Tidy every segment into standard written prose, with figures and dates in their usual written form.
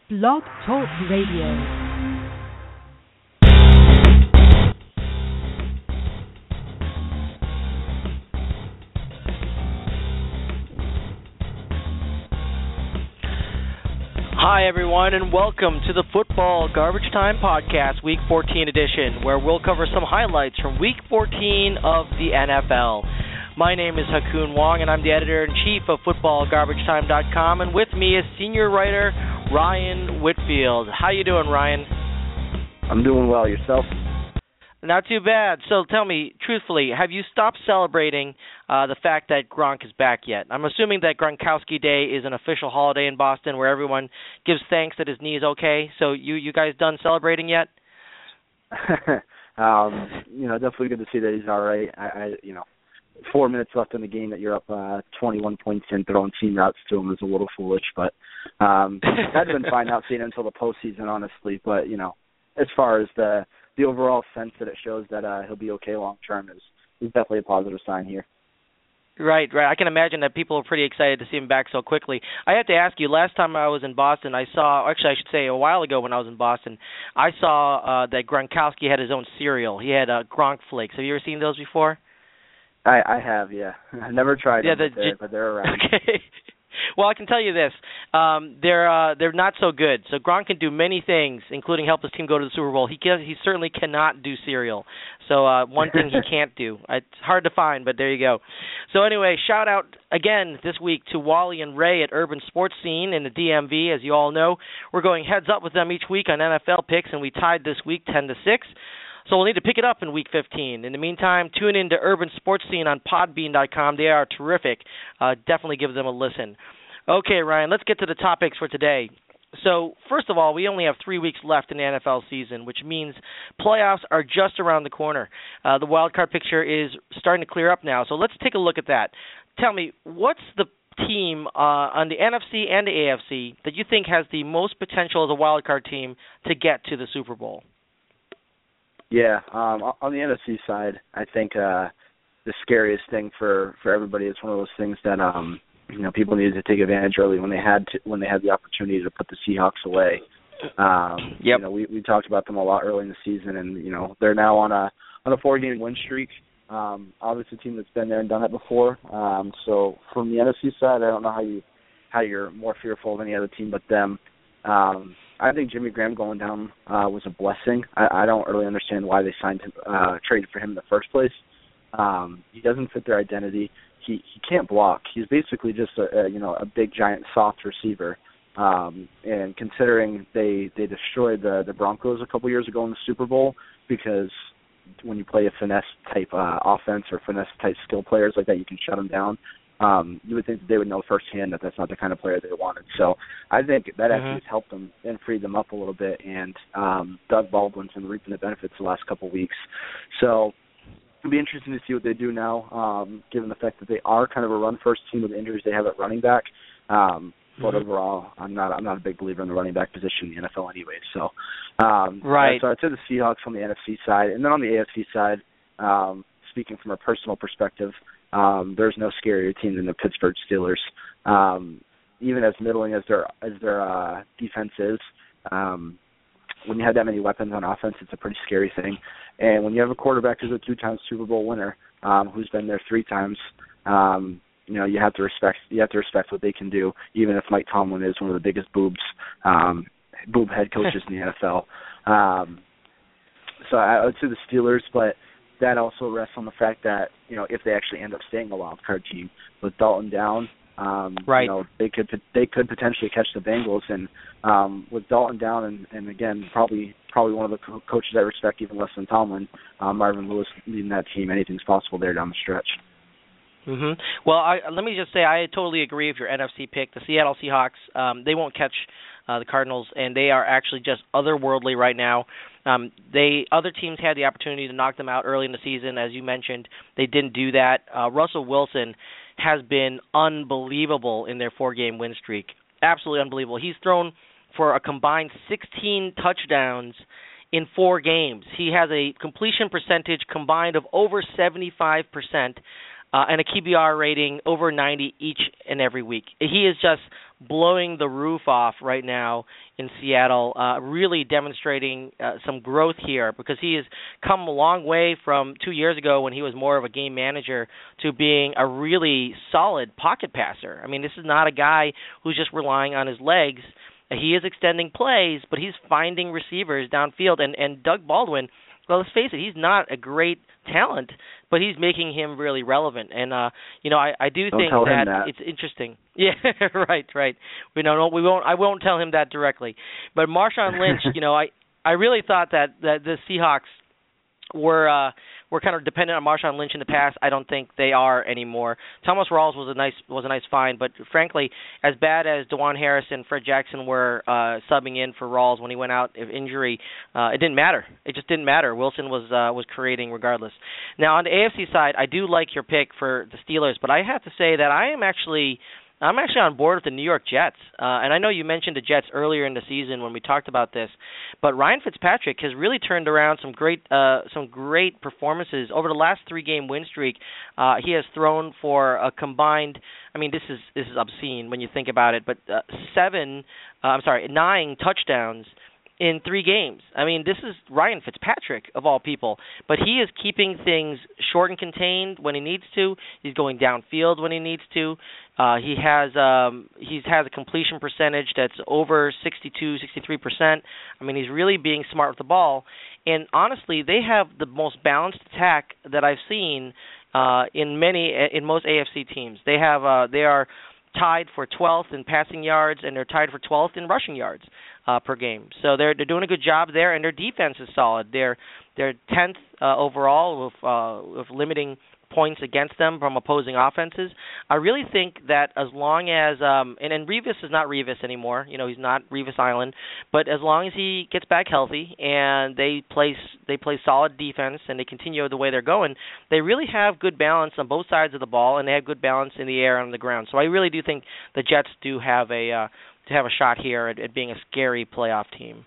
Blog Talk Radio. Hi, everyone, and welcome to the Football Garbage Time Podcast, Week 14 edition, where we'll cover some highlights from Week 14 of the NFL. My name is Hakun Wong, and I'm the editor-in-chief of FootballGarbageTime.com, and with me is senior writer Ryan Whitfield. How you doing, Ryan? I'm doing well. Yourself? Not too bad. So tell me, truthfully, have you stopped celebrating the fact that Gronk is back yet? I'm assuming that Gronkowski Day is an official holiday in Boston where everyone gives thanks that his knee is okay. So you guys done celebrating yet? Definitely good to see that he's all right. 4 minutes left in the game that you're up 21 points and throwing seam routes to him is a little foolish, but I'd been fine not seeing it until the postseason, honestly. But, as far as the overall sense that it shows that he'll be okay long term is definitely a positive sign here. Right. I can imagine that people are pretty excited to see him back so quickly. I have to ask you, last time I was in Boston, I should say a while ago when I was in Boston, I saw that Gronkowski had his own cereal. He had Gronk Flakes. Have you ever seen those before? I have, yeah. I never tried them, but they're around. Okay. Well, I can tell you this. They're not so good. So Gronk can do many things, including help his team go to the Super Bowl. He certainly cannot do cereal. So one thing he can't do. It's hard to find, but there you go. So anyway, shout out again this week to Wally and Ray at Urban Sports Scene in the DMV. As you all know, we're going heads up with them each week on NFL picks, and we tied this week 10-6. So we'll need to pick it up in Week 15. In the meantime, tune in to Urban Sports Scene on Podbean.com. They are terrific. Definitely give them a listen. Okay, Ryan, let's get to the topics for today. So, first of all, we only have 3 weeks left in the NFL season, which means playoffs are just around the corner. The wild card picture is starting to clear up now, so let's take a look at that. Tell me, what's the team on the NFC and the AFC that you think has the most potential as a wild card team to get to the Super Bowl? Yeah, on the NFC side, I think the scariest thing for everybody is one of those things that people needed to take advantage early when they had the opportunity to put the Seahawks away. Yep. We talked about them a lot early in the season, and they're now on a 4-game win streak. Obviously, a team that's been there and done it before. So from the NFC side, I don't know how you're more fearful of any other team but them. I think Jimmy Graham going down was a blessing. I don't really understand why they traded for him in the first place. He doesn't fit their identity. He can't block. He's basically just a big giant soft receiver. And considering they destroyed the Broncos a couple years ago in the Super Bowl because when you play a finesse type offense or finesse type skill players like that, you can shut them down. You would think that they would know firsthand that that's not the kind of player they wanted. So I think that actually has helped them and freed them up a little bit. And Doug Baldwin's been reaping the benefits the last couple of weeks. So it'll be interesting to see what they do now, given the fact that they are kind of a run-first team with the injuries they have at running back. But overall, I'm not a big believer in the running back position in the NFL anyway. So, right. So I'd say the Seahawks on the NFC side, and then on the AFC side, speaking from a personal perspective, there's no scarier team than the Pittsburgh Steelers. Even as middling as their defense is, when you have that many weapons on offense, it's a pretty scary thing. And when you have a quarterback who's a 2-time Super Bowl winner, who's been there 3 times, you have to respect what they can do, even if Mike Tomlin is one of the biggest boob head coaches in the NFL. So I would say the Steelers, but that also rests on the fact that, if they actually end up staying a wild card team with Dalton down, right. They could potentially catch the Bengals, and with Dalton down, and again, probably one of the coaches I respect even less than Tomlin, Marvin Lewis leading that team, anything's possible there down the stretch. Mm-hmm. Well, let me just say I totally agree with your NFC pick. The Seattle Seahawks, they won't catch the Cardinals, and they are actually just otherworldly right now. Other teams had the opportunity to knock them out early in the season, as you mentioned. They didn't do that. Russell Wilson has been unbelievable in their 4-game win streak. Absolutely unbelievable. He's thrown for a combined 16 touchdowns in 4 games. He has a completion percentage combined of over 75%. and a QBR rating over 90 each and every week. He is just blowing the roof off right now in Seattle, really demonstrating some growth here because he has come a long way from 2 years ago when he was more of a game manager to being a really solid pocket passer. I mean, this is not a guy who's just relying on his legs. He is extending plays, but he's finding receivers downfield. And Doug Baldwin, well, let's face it, he's not a great talent, but he's making him really relevant. And I do think that it's interesting. Yeah, right. We won't. I won't tell him that directly. But Marshawn Lynch, I really thought that the Seahawks were kind of dependent on Marshawn Lynch in the past. I don't think they are anymore. Thomas Rawls was a nice find, but frankly, as bad as DeJuan Harris and Fred Jackson were subbing in for Rawls when he went out of injury, it didn't matter. It just didn't matter. Wilson was creating regardless. Now on the AFC side, I do like your pick for the Steelers, but I have to say that I'm actually on board with the New York Jets, and I know you mentioned the Jets earlier in the season when we talked about this, but Ryan Fitzpatrick has really turned around some great performances over the last 3-game win streak. He has thrown for a combined, I mean, this is obscene when you think about it, but 9 touchdowns in 3 games. I mean, this is Ryan Fitzpatrick, of all people. But he is keeping things short and contained when he needs to. He's going downfield when he needs to. He has a completion percentage that's over 63%. I mean, he's really being smart with the ball. And honestly, they have the most balanced attack that I've seen in most AFC teams. They are tied for 12th in passing yards, and they're tied for 12th in rushing yards per game. So they're doing a good job there, and their defense is solid. They're 10th overall with limiting points against them from opposing offenses. I really think that as long as and Revis is not Revis anymore, he's not Revis Island, but as long as he gets back healthy and they play solid defense and they continue the way they're going, they really have good balance on both sides of the ball, and they have good balance in the air and on the ground. So I really do think the Jets do have a shot here at being a scary playoff team.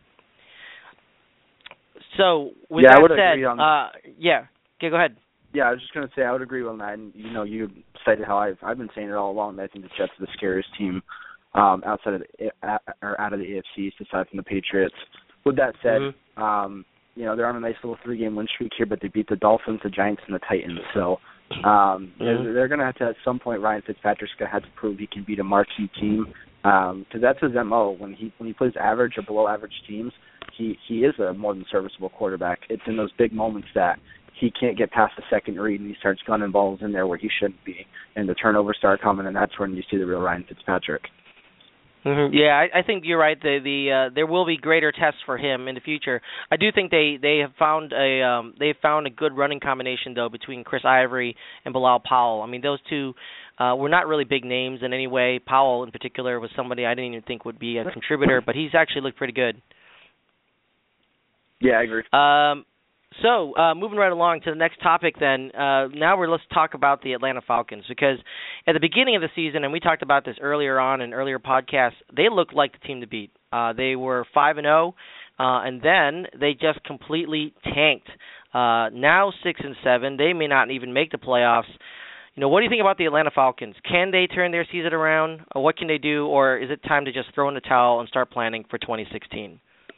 So with that said, go ahead. Yeah, I was just going to say I would agree on that. And you cited how I've been saying it all along. That I think the Jets are the scariest team outside of out of the AFC, aside from the Patriots. With that said, they're on a nice little 3-game win streak here, but they beat the Dolphins, the Giants, and the Titans. So they're going to have to, at some point, Ryan Fitzpatrick's going to have to prove he can beat a marquee team, because that's his MO. When he plays average or below average teams, he is a more than serviceable quarterback. It's in those big moments that he can't get past the second read and he starts gunning balls in there where he shouldn't be, and the turnovers start coming, and that's when you see the real Ryan Fitzpatrick. Mm-hmm. Yeah, I think you're right. There will be greater tests for him in the future. I do think they have found a good running combination though between Chris Ivory and Bilal Powell. I mean, those two were not really big names in any way. Powell in particular was somebody I didn't even think would be a contributor, but he's actually looked pretty good. Yeah, I agree. So, moving right along to the next topic then, let's talk about the Atlanta Falcons, because at the beginning of the season, and we talked about this earlier on in earlier podcasts, they looked like the team to beat. They were 5-0, and then they just completely tanked. Now 6-7, they may not even make the playoffs. What do you think about the Atlanta Falcons? Can they turn their season around? Or what can they do, or is it time to just throw in the towel and start planning for 2016?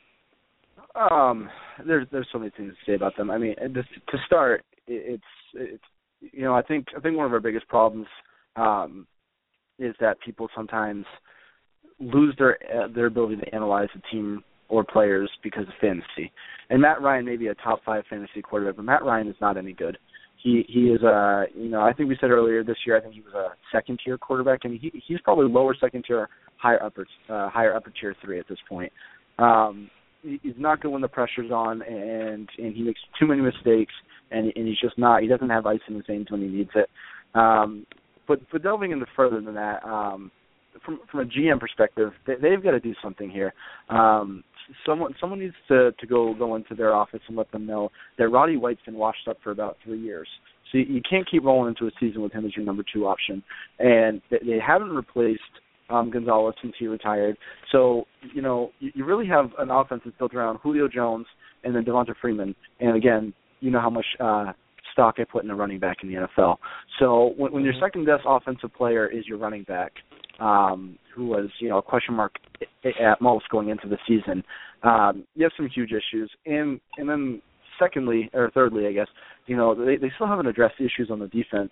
There's so many things to say about them. I mean, to start, it's I think one of our biggest problems is that people sometimes lose their ability to analyze a team or players because of fantasy. And Matt Ryan may be a top 5 fantasy quarterback, but Matt Ryan is not any good. He is I think we said earlier this year, I think he was a second tier quarterback, and he's probably lower second tier, higher upper tier 3 at this point. He's not good when the pressure's on, and he makes too many mistakes, and he's just not. He doesn't have ice in his veins when he needs it. But delving into further than that, from a GM perspective, they've got to do something here. Someone needs to go into their office and let them know that Roddy White's been washed up for about 3 years. So you can't keep rolling into a season with him as your number 2 option, and they haven't replaced Gonzalez since he retired. So, you really have an offense that's built around Julio Jones and then Devonta Freeman. And again, you know how much stock I put in a running back in the NFL. So when your second best offensive player is your running back, who was, a question mark at most going into the season, you have some huge issues. And then secondly, or thirdly, I guess, they still haven't addressed the issues on the defense.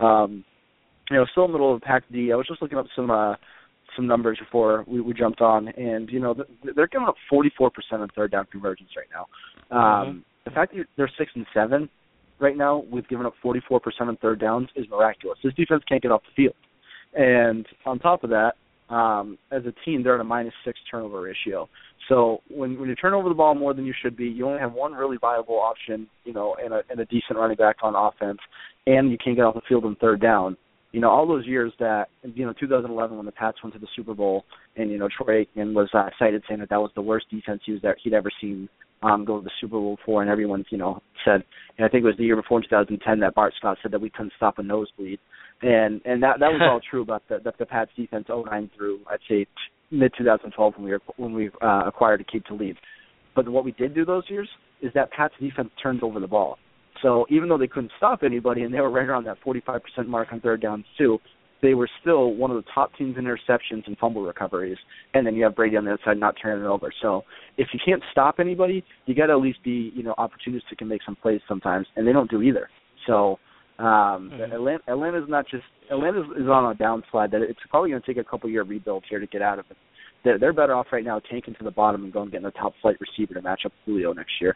Still in the middle of the pack D. I was just looking up some numbers before we jumped on, and they're giving up 44% on third down conversions right now. The fact that they're 6 and 7 right now with giving up 44% on third downs is miraculous. This defense can't get off the field, and on top of that, as a team, they're at a -6 turnover ratio. So when you turn over the ball more than you should be, you only have one really viable option, and a decent running back on offense, and you can't get off the field on third down. All those years that, 2011 when the Pats went to the Super Bowl, and, Troy Aikman was cited saying that was the worst defense he'd ever seen go to the Super Bowl before, and everyone, said, and I think it was the year before in 2010 that Bart Scott said that we couldn't stop a nosebleed. And that was all true about the Pats defense 2009 through, I'd say, mid-2012 when we acquired Aqib Talib. But what we did do those years is that Pats defense turned over the ball. So even though they couldn't stop anybody and they were right around that 45% mark on third downs too, they were still one of the top teams in interceptions and fumble recoveries. And then you have Brady on the other side not turning it over. So if you can't stop anybody, you got to at least be, opportunistic and make some plays sometimes, and they don't do either. So Atlanta is on a downslide that it's probably going to take a couple-year rebuild here to get out of it. They're better off right now tanking to the bottom and going and getting a top-flight receiver to match up with Julio next year.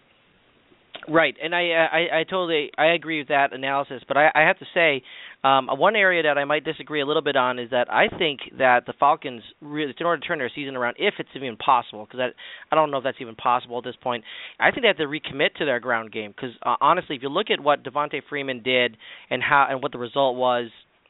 Right, and I totally agree with that analysis, but I have to say one area that I might disagree a little bit on is that I think that the Falcons really, in order to turn their season around, if it's even possible, because I don't know if that's even possible at this point, I think they have to recommit to their ground game, because honestly, if you look at what Devontae Freeman did and what the result was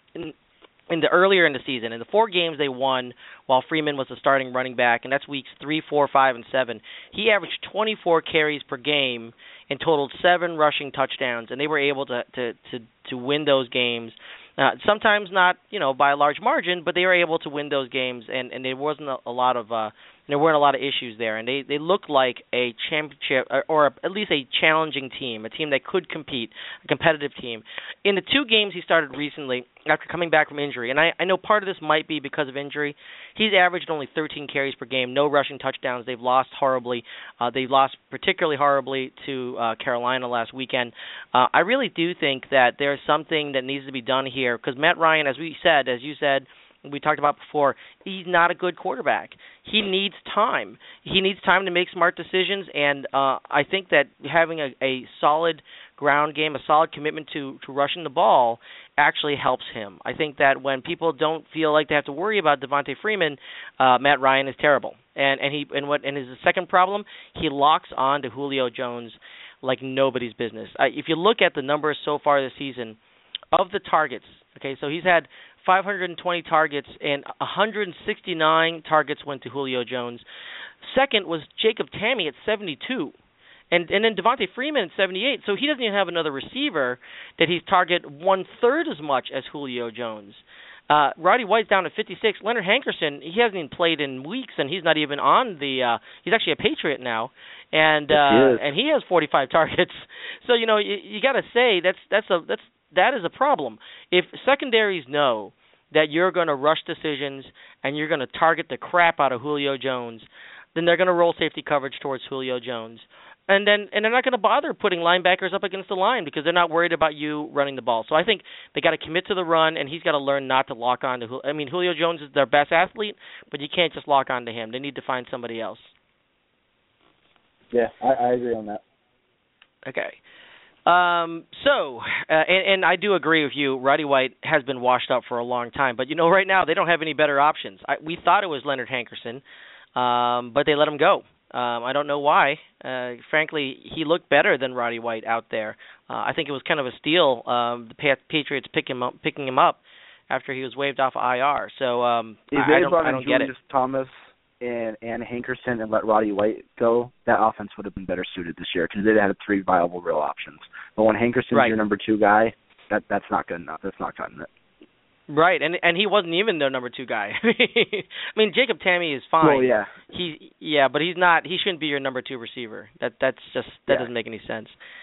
earlier in the season, in the 4 games they won while Freeman was the starting running back, and that's weeks 3, 4, 5, and 7, he averaged 24 carries per game and totaled 7 rushing touchdowns, and they were able to win those games. Sometimes not, by a large margin, but they were able to win those games, and there wasn't there weren't a lot of issues there, and they looked like a championship or at least a challenging team, a team that could compete, a competitive team. In the 2 games he started recently after coming back from injury, and I know part of this might be because of injury, he's averaged only 13 carries per game, no rushing touchdowns. They've lost horribly. They lost particularly horribly to Carolina last weekend. I really do think that there's something that needs to be done here, because Matt Ryan, as you said, we talked about before, he's not a good quarterback. He needs time. He needs time to make smart decisions, and I think that having a solid ground game, a solid commitment to rushing the ball actually helps him. I think that when people don't feel like they have to worry about Devontae Freeman, Matt Ryan is terrible. And his second problem, he locks on to Julio Jones like nobody's business. If you look at the numbers so far this season, of the targets, okay, so he's had 520 targets, and 169 targets went to Julio Jones. Second was Jacob Tamme at 72. And then Devontae Freeman at 78. So he doesn't even have another receiver that he's targeted 1/3 as much as Julio Jones. Roddy White's down at 56. Leonard Hankerson, he hasn't even played in weeks, and he's not even on the he's actually a Patriot now. And he has 45 targets. So, you got to say that is a problem. If secondaries know that you're going to rush decisions and you're going to target the crap out of Julio Jones, then they're going to roll safety coverage towards Julio Jones. And they're not going to bother putting linebackers up against the line because they're not worried about you running the ball. So I think they got to commit to the run, and he's got to learn not to lock on to Julio Jones is their best athlete, but you can't just lock on to him. They need to find somebody else. Yeah, I agree on that. Okay. And I do agree with you. Roddy White has been washed up for a long time, but right now they don't have any better options. We thought it was Leonard Hankerson, but they let him go. I don't know why. Frankly, he looked better than Roddy White out there. I think it was kind of a steal. The Patriots picking him up after he was waived off IR. So I don't get it. Julius Thomas and Hankerson and let Roddy White go, that offense would have been better suited this year because they had 3 viable real options. But when Hankerson's your number 2 guy, that's not good enough. That's not cutting it. Right, and he wasn't even their number 2 guy. Jacob Tamme is fine. Well, yeah. But he's not. He shouldn't be your number 2 receiver. That doesn't make any sense.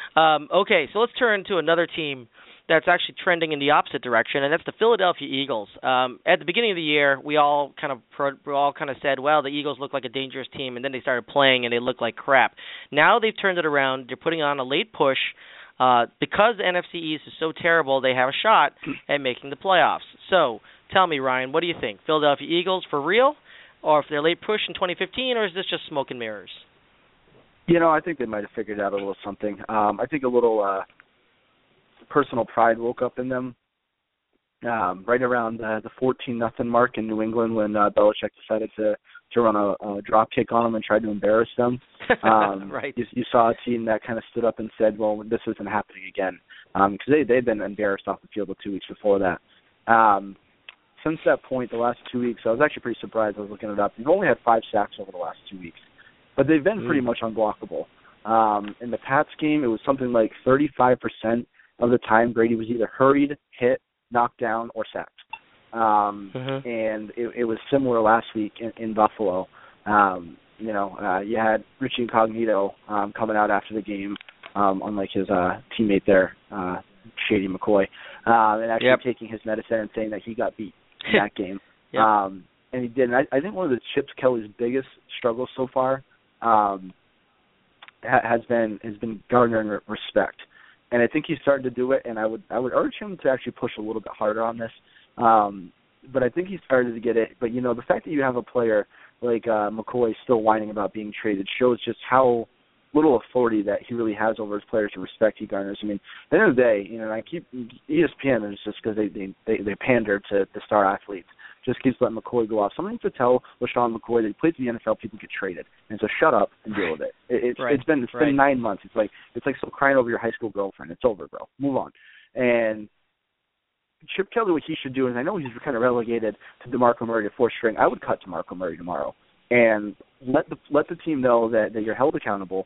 Okay, so let's turn to another team that's actually trending in the opposite direction, and that's the Philadelphia Eagles. At the beginning of the year, we all kind of said, well, the Eagles look like a dangerous team, and then they started playing and they looked like crap. Now they've turned it around. They're putting on a late push. Because the NFC East is so terrible, they have a shot at making the playoffs. So tell me, Ryan, what do you think? Philadelphia Eagles for real, or if they're late push in 2015, or is this just smoke and mirrors? I think they might have figured out a little something. I think a little personal pride woke up in them right around the 14-0 mark in New England when Belichick decided to run a drop kick on them and tried to embarrass them. Right. You saw a team that kind of stood up and said, well, this isn't happening again, because they'd been embarrassed off the field the 2 weeks before that. Since that point, the last 2 weeks, I was actually pretty surprised. I was looking it up. They've only had 5 sacks over the last 2 weeks, but they've been pretty much unblockable. In the Pats game, it was something like 35% of the time Brady was either hurried, hit, knocked down, or sacked. And it was similar last week in Buffalo. You had Richie Incognito coming out after the game, unlike his teammate there, Shady McCoy, and actually taking his medicine and saying that he got beat in that game. And he did. And I think one of the Chip Kelly's biggest struggles so far has been garnering respect. And I think he's starting to do it, and I would urge him to actually push a little bit harder on this. But I think he's started to get it. But, the fact that you have a player like McCoy still whining about being traded shows just how little authority that he really has over his players and respect he garners. I mean, at the end of the day, I keep ESPN is just because they pander to the star athletes. Just keeps letting McCoy go off. Something to tell LaShawn McCoy that he plays in the NFL, people get traded, and so shut up and deal with it. It's been 9 months. It's like still crying over your high school girlfriend. It's over, bro. Move on. And Chip Kelly, what he should do, and I know he's kind of relegated to DeMarco Murray to fourth string. I would cut DeMarco Murray tomorrow and let the team know that you're held accountable,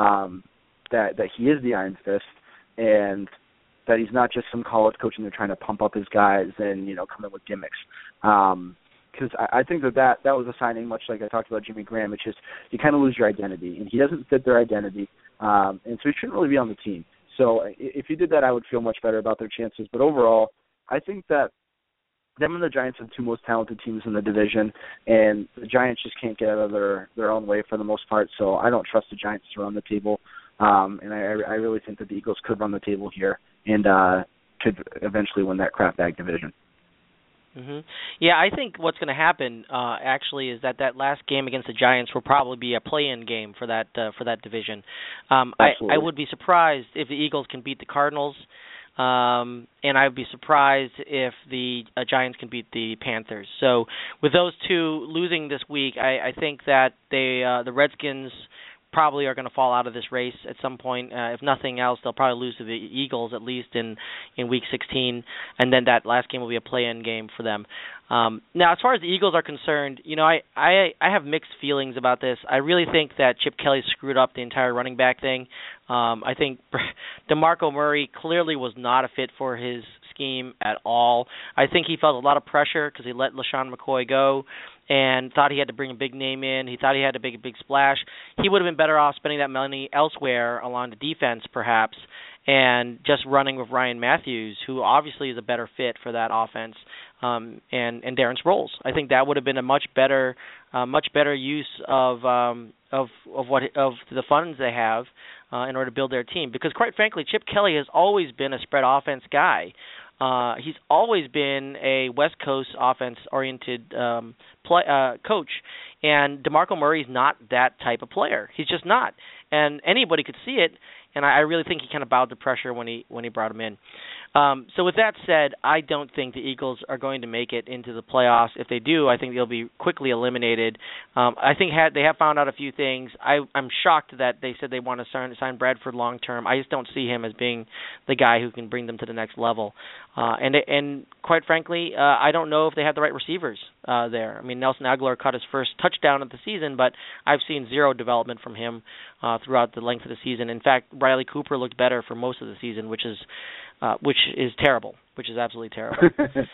that he is the Iron Fist, and that he's not just some college coach and they're trying to pump up his guys and, come in with gimmicks. Because I think that was a signing, much like I talked about Jimmy Graham. It's just you kind of lose your identity, and he doesn't fit their identity, and so he shouldn't really be on the team. So if he did that, I would feel much better about their chances. But overall, I think that them and the Giants are the two most talented teams in the division, and the Giants just can't get out of their own way for the most part. So I don't trust the Giants to run the table, and I really think that the Eagles could run the table here and could eventually win that crap bag division. Yeah, I think what's going to happen actually is that last game against the Giants will probably be a play-in game for that division. I would be surprised if the Eagles can beat the Cardinals, and I would be surprised if the Giants can beat the Panthers. So with those two losing this week, I think that the Redskins probably are going to fall out of this race at some point. If nothing else, they'll probably lose to the Eagles at least in Week 16, and then that last game will be a play-in game for them. Now, as far as the Eagles are concerned, I have mixed feelings about this. I really think that Chip Kelly screwed up the entire running back thing. I think DeMarco Murray clearly was not a fit for his scheme at all. I think he felt a lot of pressure because he let LaShawn McCoy go and thought he had to bring a big name in. He thought he had to make a big splash. He would have been better off spending that money elsewhere along the defense, perhaps, and just running with Ryan Matthews, who obviously is a better fit for that offense, and Darren Sproles. I think that would have been a much better use of the funds they have in order to build their team. Because quite frankly, Chip Kelly has always been a spread offense guy. He's always been a West Coast offense-oriented coach, and DeMarco Murray's not that type of player. He's just not, and anybody could see it. And I really think he kind of bowed to pressure when he brought him in. So with that said, I don't think the Eagles are going to make it into the playoffs. If they do, I think they'll be quickly eliminated. I think they have found out a few things. I'm shocked that they said they want to sign Bradford long term. I just don't see him as being the guy who can bring them to the next level. And quite frankly, I don't know if they have the right receivers there. I mean, Nelson Aguilar caught his first touchdown of the season, but I've seen zero development from him throughout the length of the season. In fact, Riley Cooper looked better for most of the season, which is terrible, which is absolutely terrible.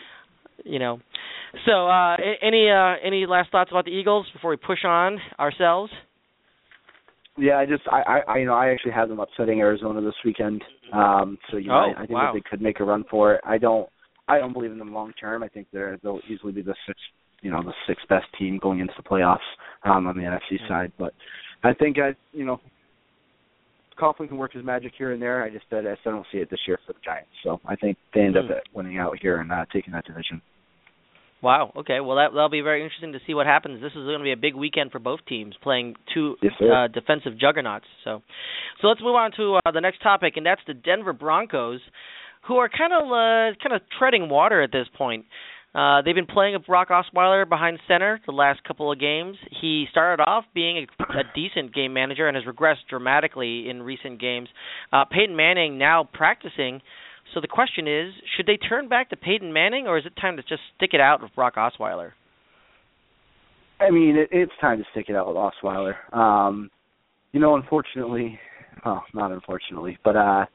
So any last thoughts about the Eagles before we push on ourselves? Yeah, I actually have them upsetting Arizona this weekend. I think that they could make a run for it. I don't believe in them long term. I think they'll easily be the sixth best team going into the playoffs on the NFC side. But I think Coughlin can work his magic here and there. I still don't see it this year for the Giants. So I think they end up winning out here and taking that division. Wow. Okay. Well, that'll be very interesting to see what happens. This is going to be a big weekend for both teams, playing two defensive juggernauts. So let's move on to the next topic, and that's the Denver Broncos, who are kind of treading water at this point. They've been playing with Brock Osweiler behind center the last couple of games. He started off being a decent game manager and has regressed dramatically in recent games. Peyton Manning now practicing. So the question is, should they turn back to Peyton Manning, or is it time to just stick it out with Brock Osweiler? I mean, it's time to stick it out with Osweiler. Unfortunately, not unfortunately, but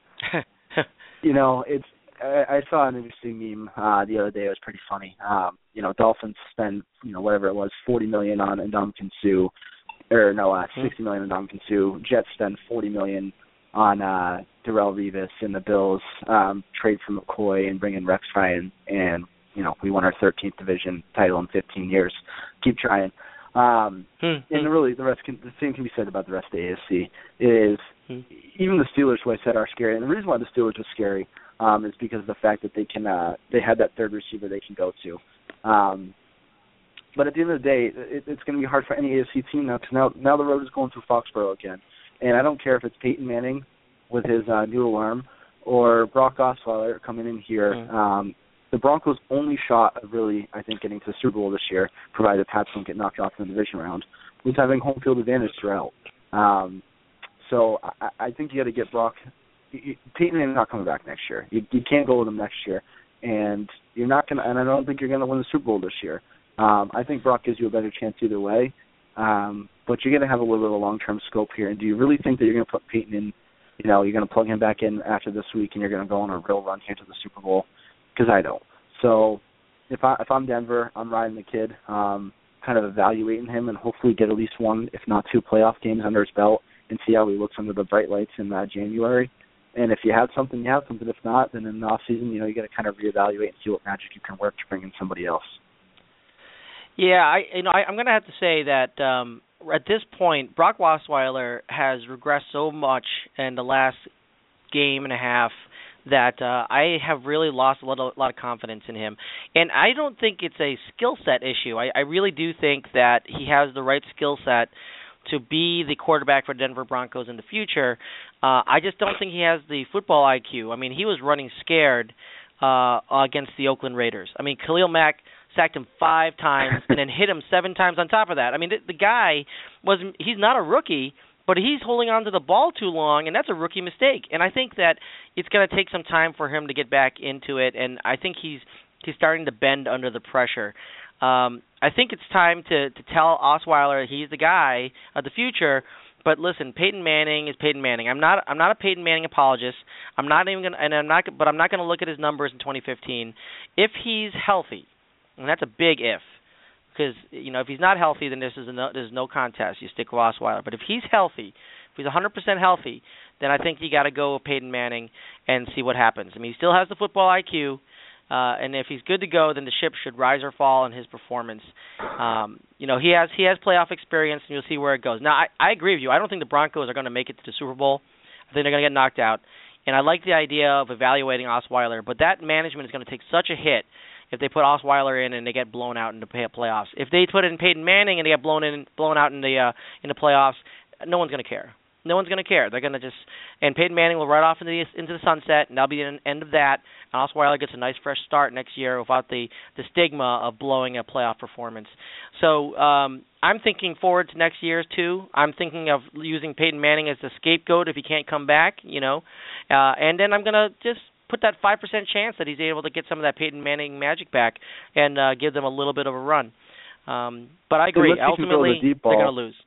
I saw an interesting meme the other day. It was pretty funny. Dolphins spend whatever it was, $40 million on Ndamukong Suh, or no, $60 million on Ndamukong Suh. Jets spend $40 million on Darrelle Revis, and the Bills trade for McCoy and bring in Rex Ryan, and we won our 13th division title in 15 years. Keep trying. And really, the same can be said about the rest of the AFC. Even the Steelers, who I said are scary, and the reason why the Steelers are scary is because of the fact that they have that third receiver they can go to. But at the end of the day, it's going to be hard for any AFC team now, because now the road is going through Foxborough again. And I don't care if it's Peyton Manning with his new alarm or Brock Osweiler coming in here. The Broncos' only shot of really, I think, getting to the Super Bowl this year, provided the Pats don't get knocked off in the division round, was having home field advantage throughout. So I think you got to get Brock. Peyton Manning's not coming back next year. You can't go with him next year, and you're not going to. And I don't think you're going to win the Super Bowl this year. I think Brock gives you a better chance either way. But you're going to have a little bit of a long-term scope here. And do you really think that you're going to put Peyton in, you're going to plug him back in after this week and you're going to go on a real run here to the Super Bowl? Because I don't. So if I'm Denver, I'm riding the kid, kind of evaluating him and hopefully get at least one, if not two, playoff games under his belt and see how he looks under the bright lights in January. And if you have something, you have something. If not, then in the off-season, you got to kind of reevaluate and see what magic you can work to bring in somebody else. Yeah, I'm going to have to say that at this point, Brock Osweiler has regressed so much in the last game and a half that I have really lost a lot of confidence in him. And I don't think it's a skill set issue. I really do think that he has the right skill set to be the quarterback for Denver Broncos in the future. I just don't think he has the football IQ. I mean, he was running scared against the Oakland Raiders. I mean, Khalil Mack sacked him 5 times and then hit him 7 times on top of that. I mean, the guy he's not a rookie, but he's holding on to the ball too long, and that's a rookie mistake. And I think that it's going to take some time for him to get back into it, and I think he's starting to bend under the pressure. I think it's time to tell Osweiler he's the guy of the future. But listen, Peyton Manning is Peyton Manning. I'm not a Peyton Manning apologist. I'm not going to look at his numbers in 2015. If he's healthy, and that's a big if, because if he's not healthy, then there's no contest. You stick with Osweiler. But if he's healthy, if he's 100% healthy, then I think you got to go with Peyton Manning and see what happens. I mean, he still has the football IQ, and if he's good to go, then the ship should rise or fall in his performance. He has playoff experience, and you'll see where it goes. Now, I agree with you. I don't think the Broncos are going to make it to the Super Bowl. I think they're going to get knocked out. And I like the idea of evaluating Osweiler, but that management is going to take such a hit if they put Osweiler in and they get blown out in the playoffs. If they put in Peyton Manning and they get blown out in the playoffs, no one's going to care. No one's going to care. They're going to and Peyton Manning will ride off into the sunset, and that'll be the end of that. And Osweiler gets a nice fresh start next year without the stigma of blowing a playoff performance. So I'm thinking forward to next year too. I'm thinking of using Peyton Manning as the scapegoat if he can't come back, and then I'm going to just put that 5% chance that he's able to get some of that Peyton Manning magic back and give them a little bit of a run. But I agree. Ultimately, they're going to lose.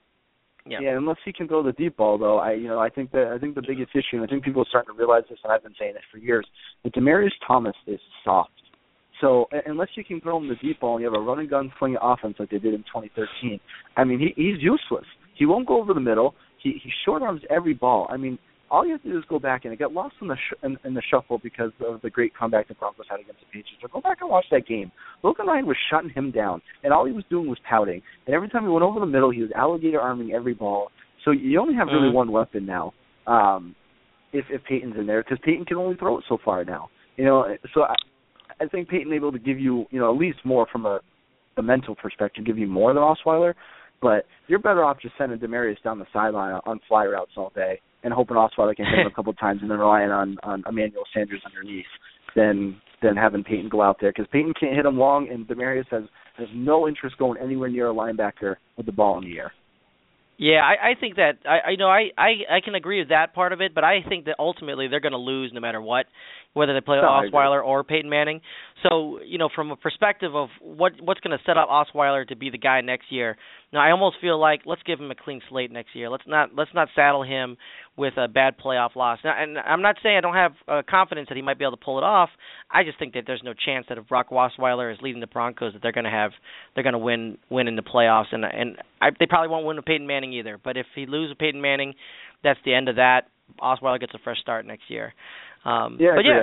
Yeah, unless he can throw the deep ball, though, I think the biggest issue, and I think people are starting to realize this, and I've been saying it for years, that Demaryius Thomas is soft. So unless you can throw him the deep ball and you have a run and gun swing offense like they did in 2013, I mean, he's useless. He won't go over the middle. he short arms every ball. I mean, all you have to do is go back, and it got lost in the shuffle because of the great comeback the Broncos had against the Patriots. So go back and watch that game. Logan Ryan was shutting him down, and all he was doing was pouting. And every time he went over the middle, he was alligator arming every ball. So you only have really one weapon now, if Peyton's in there, because Peyton can only throw it so far now. So I think Peyton able to give you, at least more from a mental perspective, give you more than Osweiler. But you're better off just sending Demaryius down the sideline on fly routes all day and hoping Osweiler can hit him a couple of times and then relying on Emmanuel Sanders underneath than having Peyton go out there, because Peyton can't hit him long, and Demaryius has no interest going anywhere near a linebacker with the ball in the air. Yeah, I think that I can agree with that part of it, but I think that ultimately they're going to lose no matter what, whether they play Osweiler or Peyton Manning. So, from a perspective of what's going to set up Osweiler to be the guy next year, now I almost feel like let's give him a clean slate next year. Let's not saddle him with a bad playoff loss. Now, and I'm not saying I don't have confidence that he might be able to pull it off. I just think that there's no chance that if Brock Osweiler is leading the Broncos that they're going to win in the playoffs, and they probably won't win with Peyton Manning either. But if he loses with Peyton Manning, that's the end of that. Osweiler gets a fresh start next year. If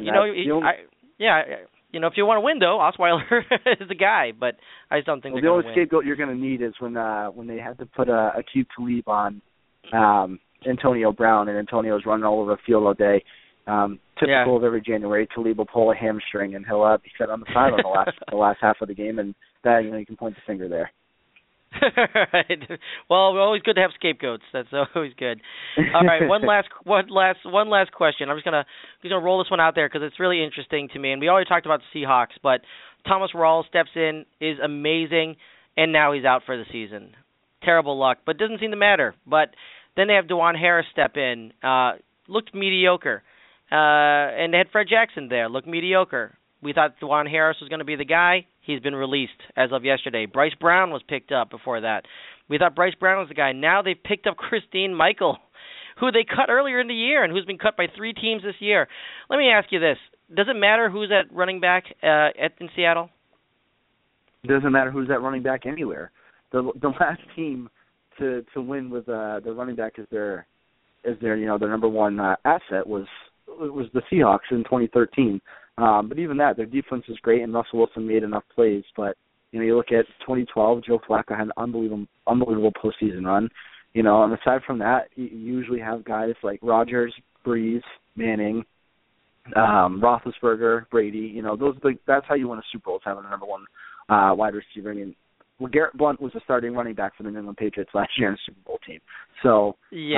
you want to win, though, Osweiler is the guy. But I just don't think they're going to win. The only scapegoat you're going to need is when they had to put Aqib Talib on Antonio Brown, and Antonio's running all over the field all day. Typical of every January, Talib will pull a hamstring, and he'll be set on the sideline the last half of the game, and that you can point the finger there. Right. Well, we're always good to have scapegoats. That's always good. All right, one last question. I'm just gonna roll this one out there because it's really interesting to me. And we already talked about the Seahawks, but Thomas Rawls steps in, is amazing, and now he's out for the season. Terrible luck, but it doesn't seem to matter. But then they have DeJuan Harris step in, looked mediocre, and they had Fred Jackson there, looked mediocre. We thought DeJuan Harris was going to be the guy. He's been released as of yesterday. Bryce Brown was picked up before that. We thought Bryce Brown was the guy. Now they've picked up Christine Michael, who they cut earlier in the year and who's been cut by 3 teams this year. Let me ask you this. Does it matter who's at running back in Seattle? It doesn't matter who's at running back anywhere. The last team to win with the running back as their their number one asset was the Seahawks in 2013. But even that, their defense is great, and Russell Wilson made enough plays. But you look at 2012, Joe Flacco had an unbelievable postseason run. And aside from that, you usually have guys like Rodgers, Breeze, Manning, Roethlisberger, Brady. That's how you win a Super Bowl, is having a number one wide receiver. I mean, Garrett Blount was the starting running back for the New England Patriots last year in the Super Bowl team. So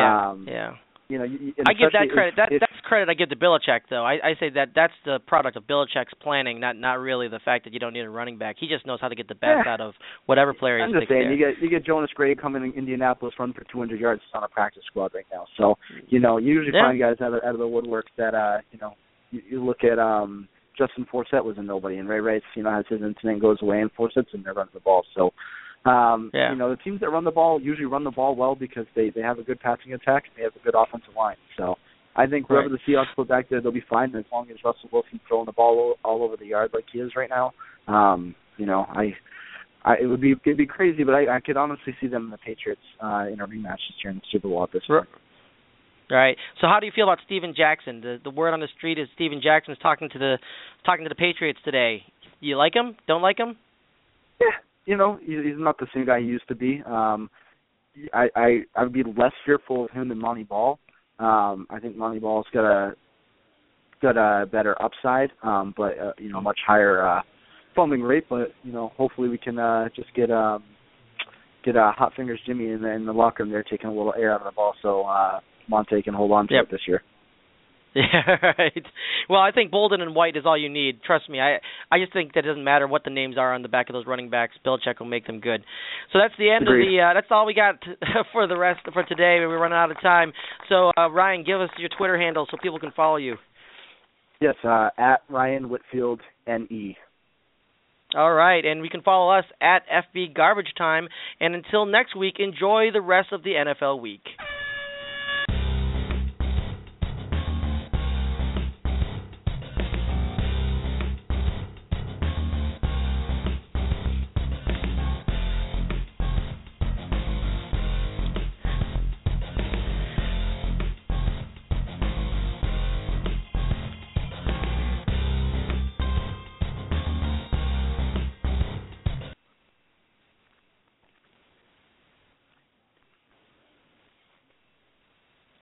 I give that credit. That's credit I give to Belichick, though. I say that's the product of Belichick's planning, not really the fact that you don't need a running back. He just knows how to get the best out of whatever player he sticks there. I'm just saying, you get Jonas Gray coming in Indianapolis, running for 200 yards on a practice squad right now. So, you usually find guys out of the woodwork that, you look at Justin Forsett was a nobody, and Ray Rice, has his incident, goes away, and Forsett's in there running the ball. So, the teams that run the ball usually run the ball well because they have a good passing attack and they have a good offensive line. So I think wherever the Seahawks put back there, they'll be fine as long as Russell Wilson's throwing the ball all over the yard like he is right now. It'd be crazy, but I could honestly see them and the Patriots in a rematch this year in the Super Bowl at this point. Right. So how do you feel about Steven Jackson? The word on the street is Steven Jackson's talking to the Patriots today. You like him? Don't like him? Yeah. He's not the same guy he used to be. I would be less fearful of him than Monty Ball. I think Monty Ball's got a better upside, but much higher fumbling rate. But hopefully we can just get Hot Fingers Jimmy in the locker room there, taking a little air out of the ball, so Monte can hold on to it this year. Yeah, right. Well, I think Bolden and White is all you need. Trust me. I just think that it doesn't matter what the names are on the back of those running backs. Belichick will make them good. So that's the end of that's all we got for today. We're running out of time. So, Ryan, give us your Twitter handle so people can follow you. Yes, at Ryan Whitfield, NE. All right, and we can follow us at FB Garbage Time. And until next week, enjoy the rest of the NFL week.